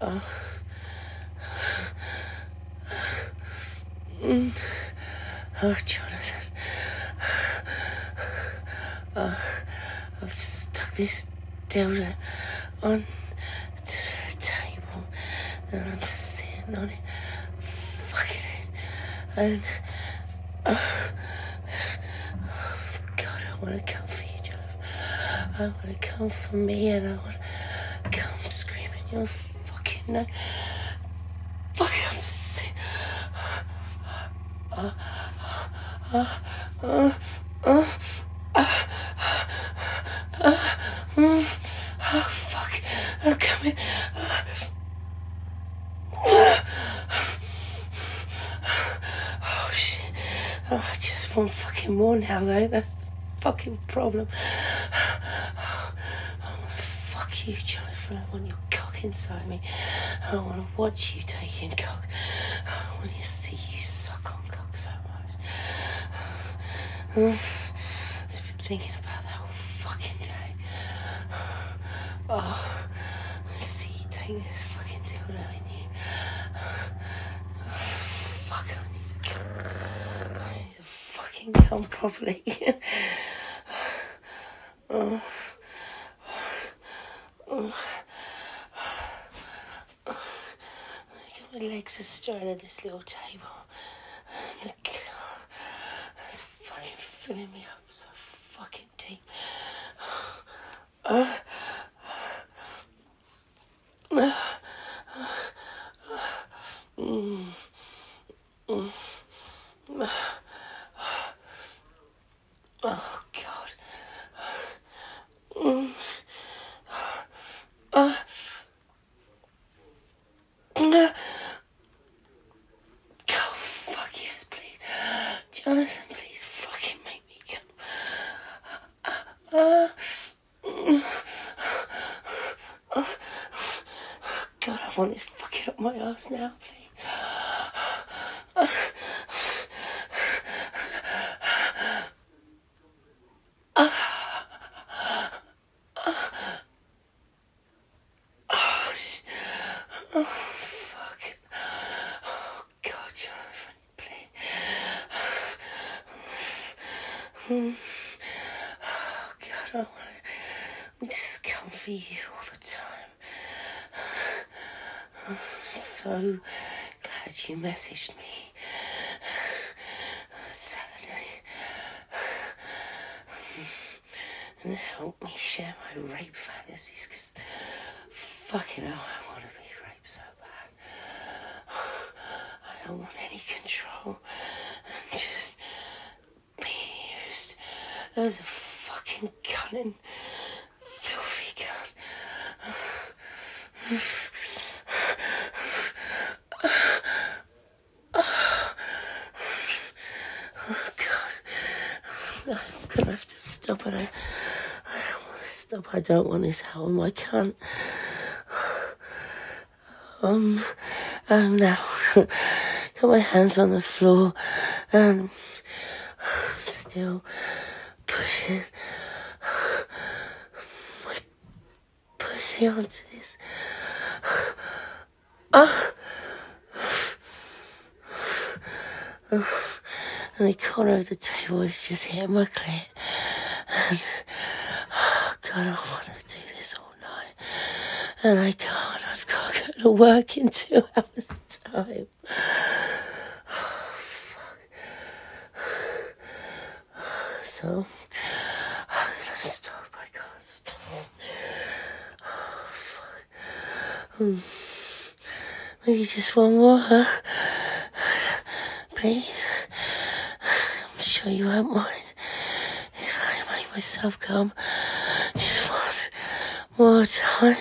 Oh, Jonathan. I've stuck this dildo on to the table and I'm sitting on it, fucking it, and God, I want to come for you, Jonathan. I want to come for me, and I want to come screaming your fucking name. Fuck, I'm sick. Oh, fuck. I'm coming. Oh, shit. Oh, I just want fucking more now, though. That's the fucking problem. I want to fuck you, Jonathan. I want your cock inside me. I want to watch you taking cock. I want to see you suck on cock so much. I've been thinking about that all fucking day. Oh, I see you take this fucking dildo in you. Fuck, I need to come. I need to fucking come properly. My legs are straddling this little table. And it's fucking filling me up so fucking deep. Oh, God. Oh, fuck yes, please. Jonathan, please fucking make me come. God, I want this fucking up my ass now, please. Oh, fuck. Oh, God, Jonathan, please. Oh, God, I want to just come for you all the time. I'm so glad you messaged me Saturday and helped me share my rape fantasies, because fucking hell, I want to be raped so bad. I don't want any control and just be used as a fucking cunning, filthy cunt. Oh, God. I'm gonna have to stop it. I don't want to stop. I don't want this home. I can't. Now, got my hands on the floor and I'm still pushing my pussy onto this. And the corner of the table is just hitting my clit. And, oh, God, I want to do this all night. And I can't. I've got to go to work in 2 hours' time. Oh, fuck. So, I'm going to stop. I can't stop. Oh, fuck. Maybe just one more, huh? Please. I'm sure you won't mind if I make myself come just one more time.